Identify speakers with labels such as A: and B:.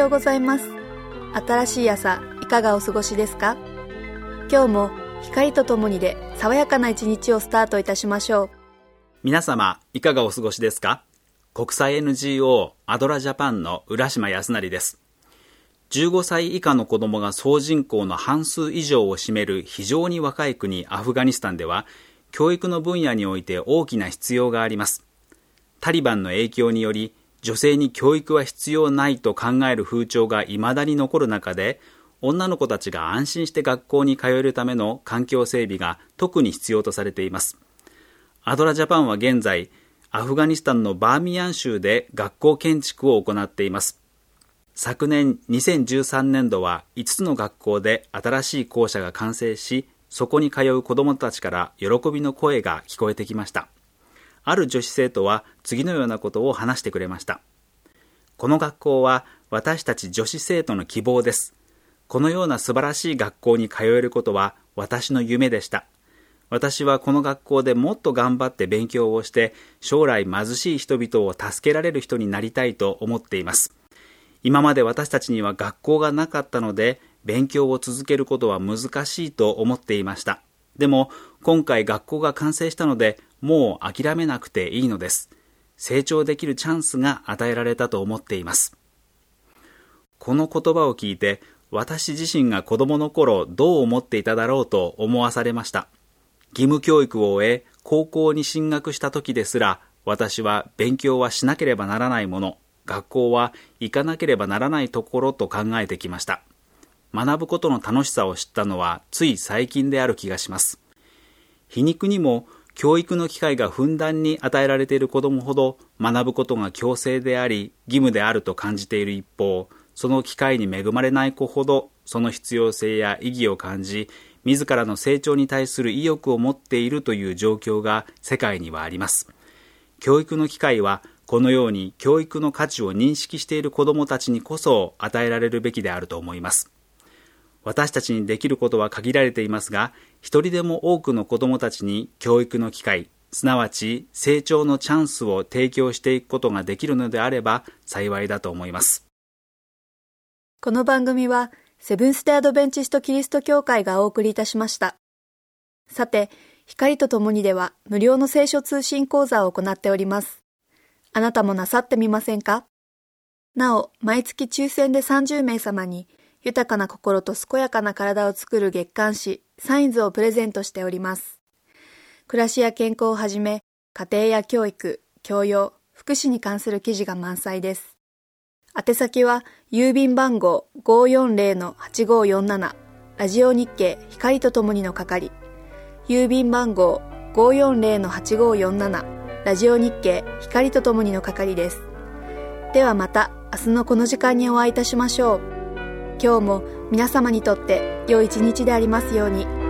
A: ようございます。新しい朝、いかがお過ごしですか？今日も光とともにで爽やかな一日をスタートいたしましょう。
B: 皆様、いかがお過ごしですか？国際 NGO アドラジャパンの浦島康成です。15歳以下の子どもが総人口の半数以上を占める非常に若い国アフガニスタンでは、教育の分野において大きな必要があります。タリバンの影響により、女性に教育は必要ないと考える風潮が未だに残る中で、女の子たちが安心して学校に通えるための環境整備が特に必要とされています。アドラジャパンは現在、アフガニスタンのバーミヤン州で学校建築を行っています。昨年2013年度は5つの学校で新しい校舎が完成し、そこに通う子どもたちから喜びの声が聞こえてきました。ある女子生徒は次のようなことを話してくれました。この学校は私たち女子生徒の希望です。このような素晴らしい学校に通えることは私の夢でした。私はこの学校でもっと頑張って勉強をして、将来貧しい人々を助けられる人になりたいと思っています。今まで私たちには学校がなかったので、勉強を続けることは難しいと思っていました。でも今回学校が完成したので、もう諦めなくていいのです。成長できるチャンスが与えられたと思っています。この言葉を聞いて、私自身が子供の頃どう思っていただろうと思わされました。義務教育を終え、高校に進学した時ですら、私は勉強はしなければならないもの、学校は行かなければならないところと考えてきました。学ぶことの楽しさを知ったのはつい最近である気がします。皮肉にも、教育の機会がふんだんに与えられている子どもほど、学ぶことが強制であり義務であると感じている一方、その機会に恵まれない子ほどその必要性や意義を感じ、自らの成長に対する意欲を持っているという状況が世界にはあります。教育の機会はこのように教育の価値を認識している子どもたちにこそ与えられるべきであると思います。私たちにできることは限られていますが、一人でも多くの子どもたちに教育の機会、すなわち成長のチャンスを提供していくことができるのであれば幸いだと思います。
A: この番組はセブンステアドベンチストキリスト教会がお送りいたしました。さて、光とともにでは無料の聖書通信講座を行っております。あなたもなさってみませんか？なお、毎月抽選で30名様に豊かな心と健やかな体を作る月刊誌サインズをプレゼントしております。暮らしや健康をはじめ、家庭や教育、教養、福祉に関する記事が満載です。宛先は郵便番号 540-8547 ラジオ日経光とともにの係、郵便番号 540-8547 ラジオ日経光とともにの係です。ではまた明日のこの時間にお会いいたしましょう。今日も皆様にとって良い一日でありますように。